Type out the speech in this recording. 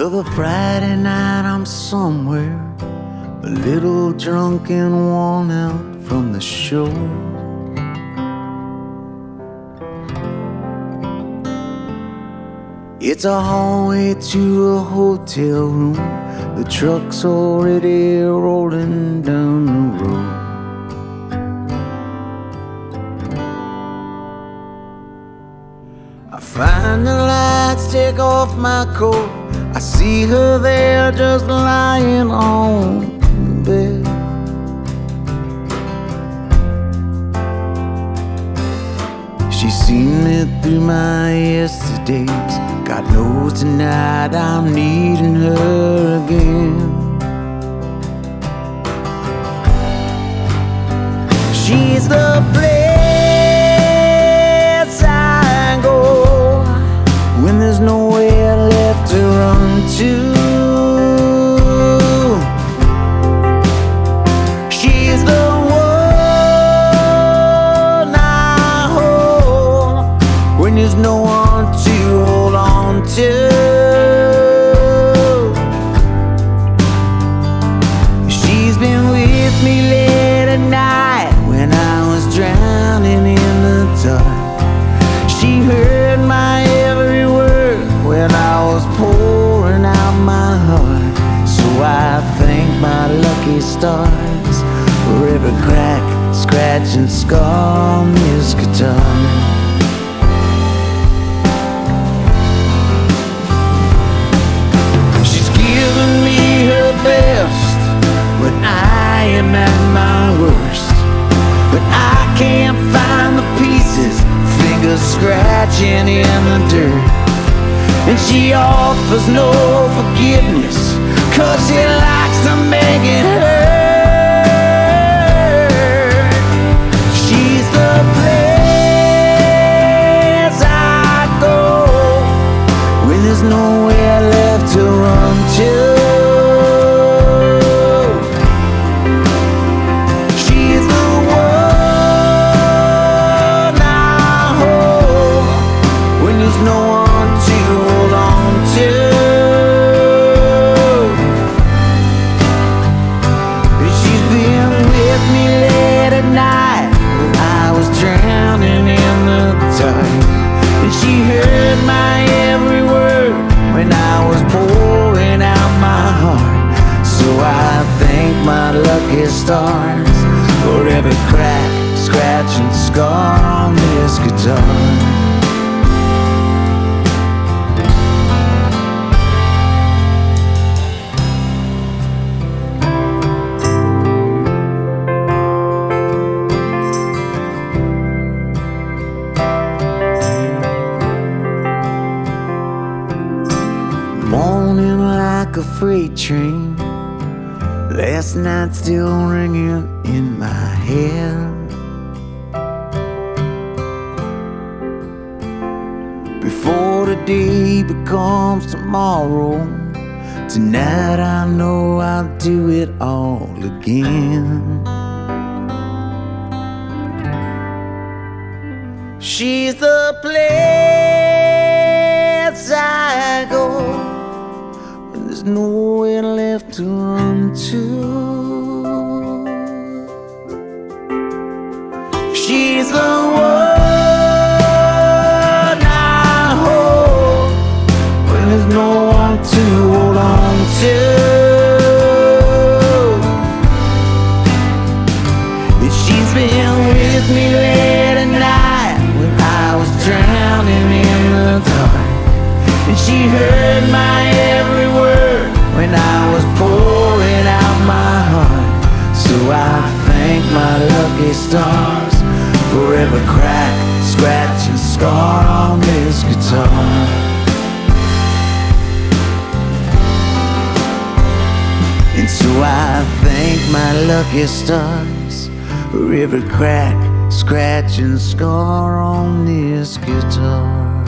Of a Friday night I'm somewhere, a little drunk and worn out from the show. It's a hallway to a hotel room, the truck's already rolling down the road. I find the lights, take off my coat. I see her there just lying on the bed. She's seen me through my yesterdays. God knows tonight I'm needing her again. She's the place I go when there's nowhere left to run to. She's the one I hold when there's no one to hold on to. She's been with me late at night when I was drowning in the dark. She heard my every word when I was pouring out my heart. So I thank my lucky stars for every crack, scratch and scar on this guitar. She's given me her best when I am at my worst, but I can't find the pieces, fingers scratching in the dirt. And she offers no forgiveness, 'cause she likes to make it hurt. She's the place I go when there's nowhere left to run to. She's the one I hold when there's no one to hold on to. She's been with me late at night when I was drowning in the dark. And she heard my every word when I was pouring out my heart. So I thank my lucky stars for every crack, scratch and scar on this guitar. Morning like a freight train, last night still ringing in my head. Before the day becomes tomorrow, tonight I know I'll do it all again. She's the place I go when there's nowhere left to run to. She's the one I hold when there's no one to hold on to. And she's been with me late at night when I was drowning in the dark. And she heard my every word when I was pouring out my heart. So I thank my lucky stars for every crack, scratch and scar on this guitar. And so I thank my lucky stars for every crack, scratch and scar on this guitar.